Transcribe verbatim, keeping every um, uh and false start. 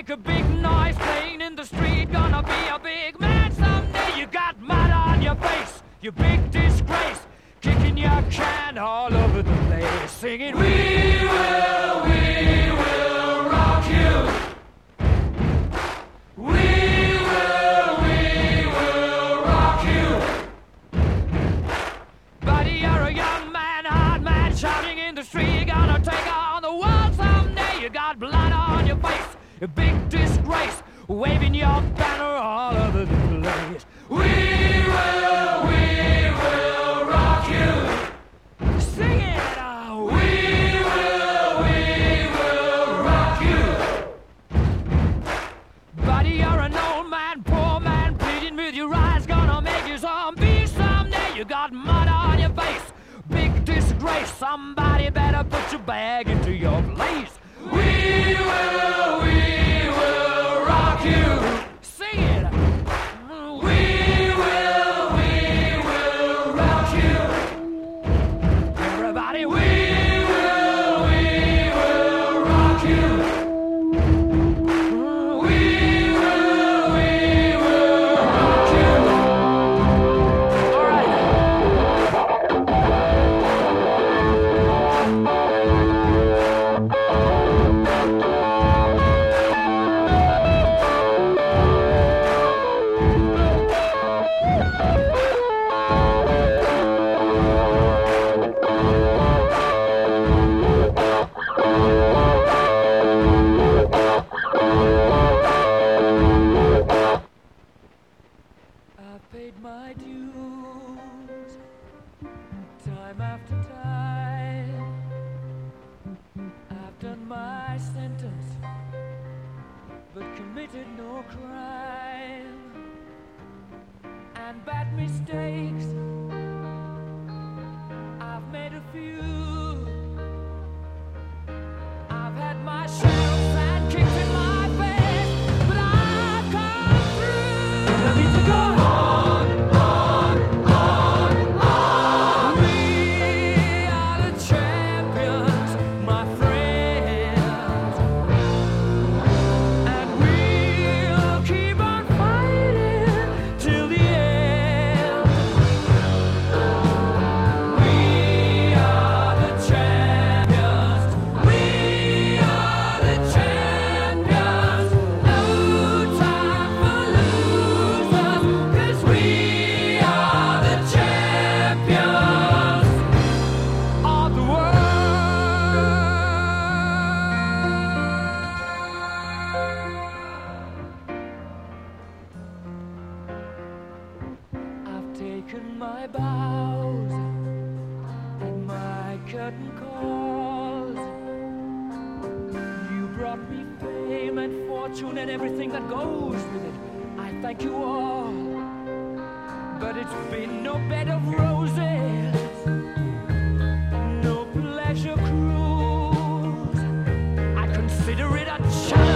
make a big noise playing in the street. Gonna be a big man someday. You got mud on your face, you big disgrace. Kicking your can all over the place, singing, we will, we will rock you. We will, we will rock you. Buddy, you're a young man, hard man, shouting in the street. You're gonna take on the world someday. You got blood on your face, a big disgrace, waving your banner all over the place. We will, we will rock you. Sing it, oh. We will, we will rock you. Buddy, you're an old man, poor man, pleading with your eyes, gonna make you zombie someday. You got mud on your face, big disgrace. Somebody better put your bag into your place. We will, we will rock you. Sing it. We will, we will rock you. Everybody, we will, we will rock you. We will, we will rock you. All right. I've paid my dues, time after time. I've done my sentence, but committed no crime. And bad mistakes, I've made a few. I've had my share of sad kicks in my face, but I've come through. Let me to go on, on, on, on. We are the champions, my friends, and we'll keep on fighting till the end. We are the champions. We are the champions. No time for losers, 'cause we are the champions of the world. I've taken my bows and my curtain calls. You brought me fame and fortune and everything that goes with it. I thank you all, but it's been no bed of roses, no pleasure cruise. I consider it a challenge.